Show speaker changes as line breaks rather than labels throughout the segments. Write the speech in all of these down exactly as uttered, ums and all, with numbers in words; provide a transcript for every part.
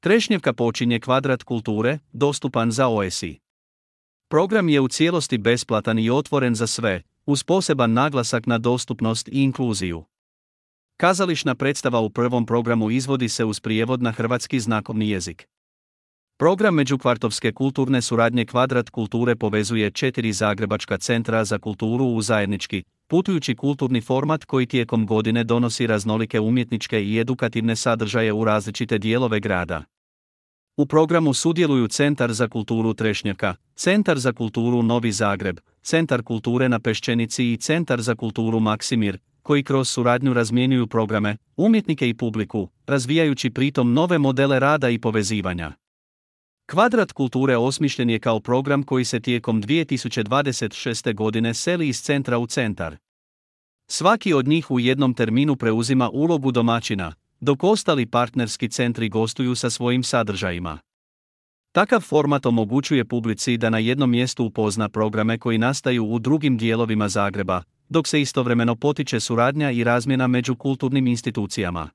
Trešnjevka počinje Kvadrat kulture, dostupan za O S I. Program je u cijelosti besplatan i otvoren za sve, uz poseban naglasak na dostupnost i inkluziju. Kazališna predstava u prvom programu izvodi se uz prijevod na hrvatski znakovni jezik. Program međukvartovske kulturne suradnje Kvadrat kulture povezuje četiri zagrebačka centra za kulturu u zajednički, putujući kulturni format koji tijekom godine donosi raznolike umjetničke i edukativne sadržaje u različite dijelove grada. U programu sudjeluju Centar za kulturu Trešnjevka, Centar za kulturu Novi Zagreb, Centar kulture na Peščenici i Centar za kulturu Maksimir, koji kroz suradnju razmjenjuju programe, umjetnike i publiku, razvijajući pritom nove modele rada i povezivanja. Kvadrat kulture osmišljen je kao program koji se tijekom dvije tisuće dvadeset šeste. godine seli iz centra u centar. Svaki od njih u jednom terminu preuzima ulogu domaćina, dok ostali partnerski centri gostuju sa svojim sadržajima. Takav format omogućuje publici da na jednom mjestu upozna programe koji nastaju u drugim dijelovima Zagreba, dok se istovremeno potiče suradnja i razmjena među kulturnim institucijama.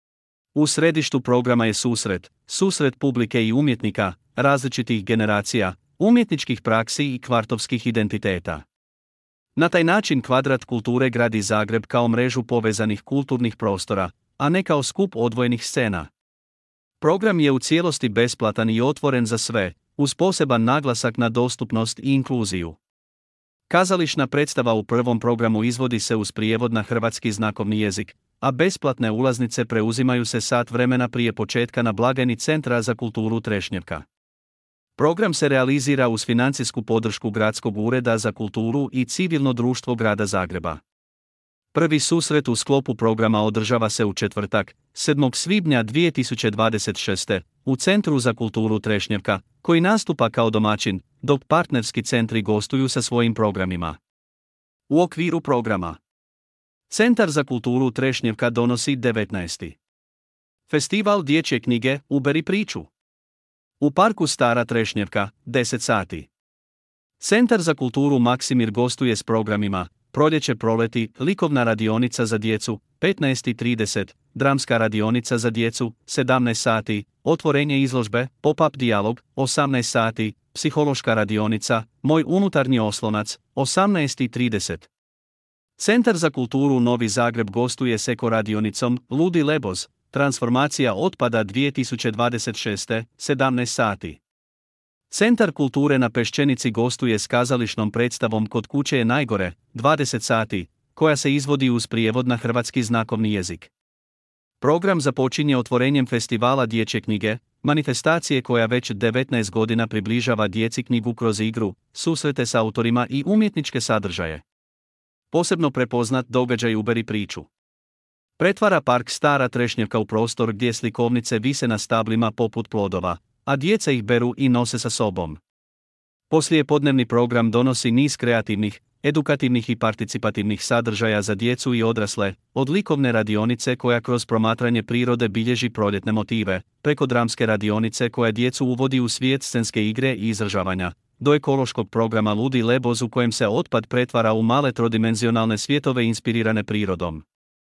U središtu programa je susret, susret publike i umjetnika, različitih generacija, umjetničkih praksi i kvartovskih identiteta. Na taj način Kvadrat kulture gradi Zagreb kao mrežu povezanih kulturnih prostora, a ne kao skup odvojenih scena. Program je u cijelosti besplatan i otvoren za sve, uz poseban naglasak na dostupnost i inkluziju. Kazališna predstava u prvom programu izvodi se uz prijevod na hrvatski znakovni jezik, a besplatne ulaznice preuzimaju se sat vremena prije početka na blagajni Centra za kulturu Trešnjevka. Program se realizira uz financijsku podršku Gradskog ureda za kulturu i civilno društvo grada Zagreba. Prvi susret u sklopu programa održava se u četvrtak, sedmog svibnja dvije tisuće dvadeset šeste. u Centru za kulturu Trešnjevka, koji nastupa kao domaćin, dok partnerski centri gostuju sa svojim programima. U okviru programa Centar za kulturu Trešnjevka donosi devetnaesti. Festival dječje knjige Uberi priču. U parku Stara Trešnjevka, deset sati. Centar za kulturu Maksimir gostuje s programima Proljeće proleti, likovna radionica za djecu, petnaest i trideset, dramska radionica za djecu, sedamnaest sati, otvorenje izložbe, pop-up dijalog, osamnaest sati, psihološka radionica, Moj unutarnji oslonac, osamnaest i trideset. Centar za kulturu Novi Zagreb gostuje s eko radionicom Ludi Leboz, transformacija otpada dvije tisuće dvadeset šeste. sedamnaest sati. Centar kulture na Peščenici gostuje s kazališnom predstavom Kod kuće je najgore, dvadeset sati, koja se izvodi uz prijevod na hrvatski znakovni jezik. Program započinje otvorenjem festivala dječje knjige, manifestacije koja već devetnaest godina približava djeci knjigu kroz igru, susrete s autorima i umjetničke sadržaje. Posebno prepoznat događaj Uberi priču pretvara park Stara Trešnjevka u prostor gdje slikovnice vise na stablima poput plodova, a djeca ih beru i nose sa sobom. Poslijepodnevni program donosi niz kreativnih, edukativnih i participativnih sadržaja za djecu i odrasle, od likovne radionice koja kroz promatranje prirode bilježi proljetne motive, preko dramske radionice koja djecu uvodi u svijet scenske igre i izražavanja, do ekološkog programa Ludi Leboz u kojem se otpad pretvara u male trodimenzionalne svjetove inspirirane prirodom.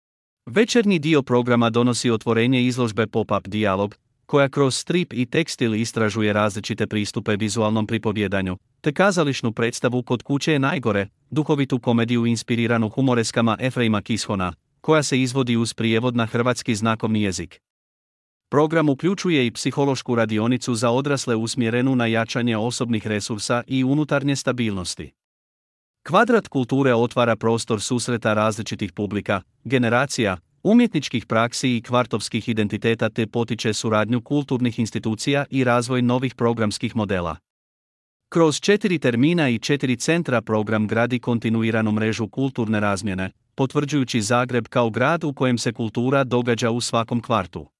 Večernji dio programa donosi otvorenje izložbe Pop-up dijalog, koja kroz strip i tekstil istražuje različite pristupe vizualnom pripovjedanju, te kazališnu predstavu Kod kuće je najgore, duhovitu komediju inspiriranu humoreskama Efreima Kishona, koja se izvodi uz prijevod na hrvatski znakovni jezik. Program uključuje i psihološku radionicu za odrasle usmjerenu na jačanje osobnih resursa i unutarnje stabilnosti. Kvadrat kulture otvara prostor susreta različitih publika, generacija, umjetničkih praksi i kvartovskih identiteta te potiče suradnju kulturnih institucija i razvoj novih programskih modela. Kroz četiri termina i četiri centra program gradi kontinuiranu mrežu kulturne razmjene, potvrđujući Zagreb kao grad u kojem se kultura događa u svakom kvartu.